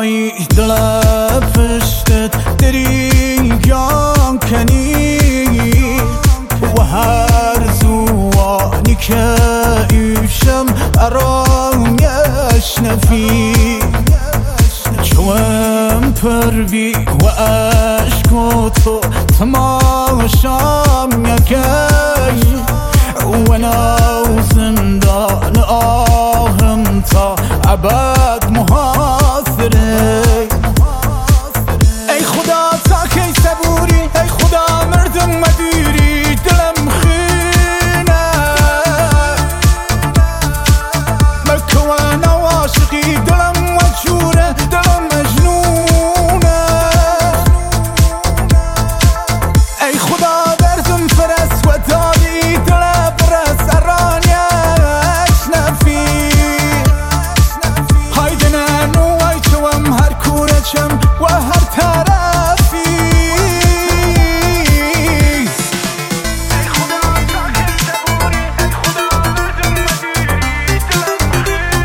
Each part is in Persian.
وای دل پشتت دریگان کنی و هر زوانی که ایشم ارانیش نفی چوم پروی و عشق و تو تماشام یکی و نو زندان آهم تا ابد محاصره ای خدا تا کی صبوری ای خدا مردم مدیری دلم خینه ملکه و نو عاشقی دلم وجوره دلم مجنونه ای خدا دردم فرست و دادی دل برس ارانیش نفی هایده ننو ای چوم هر کورچم و هر طرفی ای خدا تا کی صبوری ای خدا مردم مدیری دلم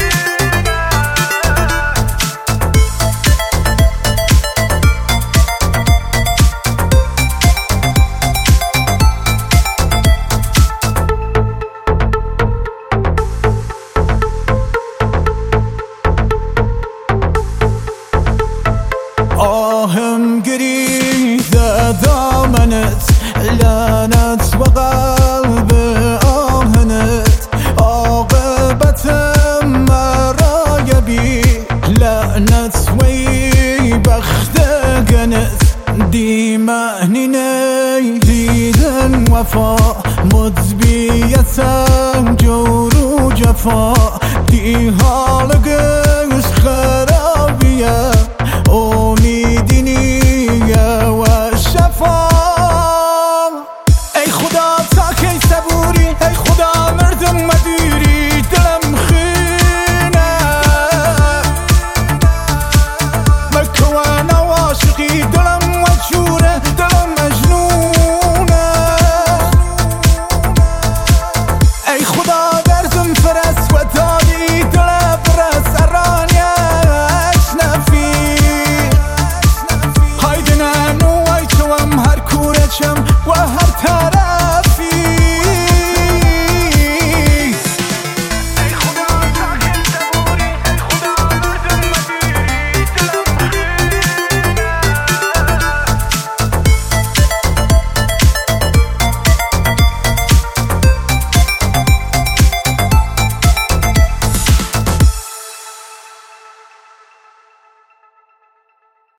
آهم گریزه دامنت لعنت و قلب آهنت عاقبتم مرای بی لعنت وی بختگنت دیمهنینه دیدن وفا مدبیتم جور و جفا دی حال گش خرابیه